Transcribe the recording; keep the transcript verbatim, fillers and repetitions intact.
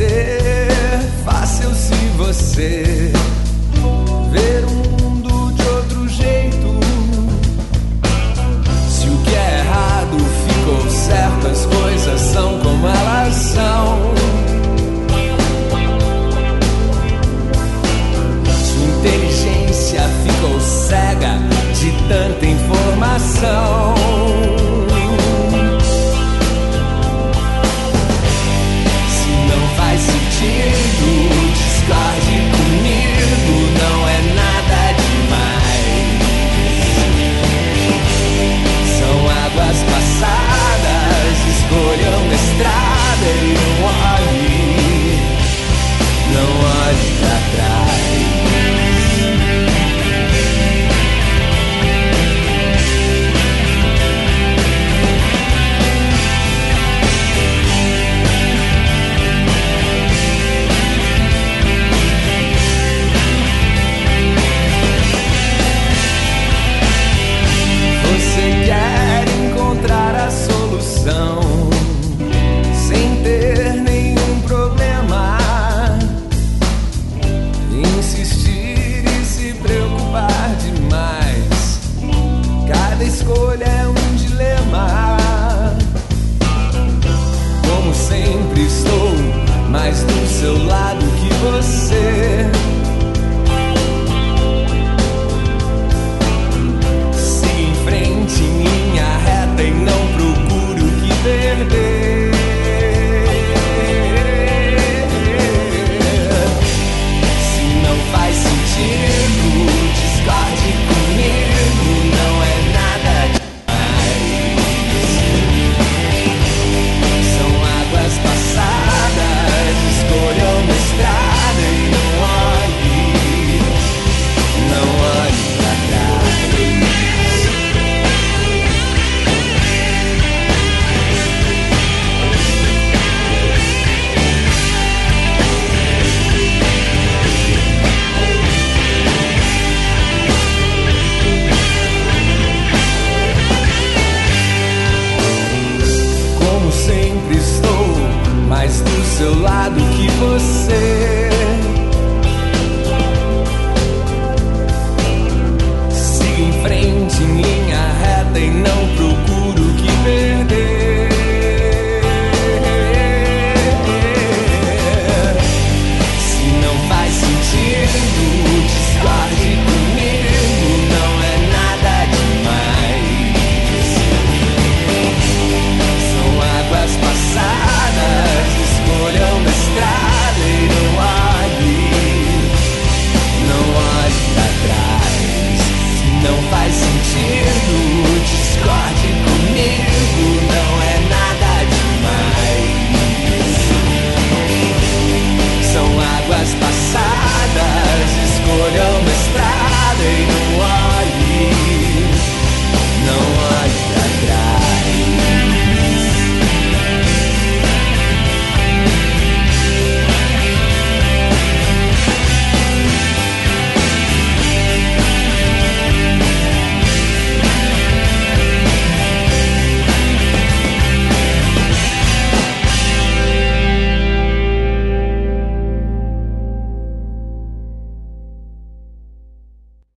ser fácil se você ver o mundo de outro jeito. Se o que é errado ficou certo, as coisas são como elas são. Sua inteligência ficou cega de tanta informação. Se não faz sentido, discorde comigo, não é nada demais. São águas passadas, escolha uma estrada e não olhe, não olhe pra trás. Sem ter nenhum problema, insistir e se preocupar demais. Cada escolha é um dilema. Como sempre estou mais do seu lado que você. Siga em frente em linha reta e não procure o que perder. Se não faz sentido, discorde comigo, não é nada demais. São águas passadas, escolha uma estrada e não olhe, não olhe pra trás. Sempre estou mais do seu lado que você.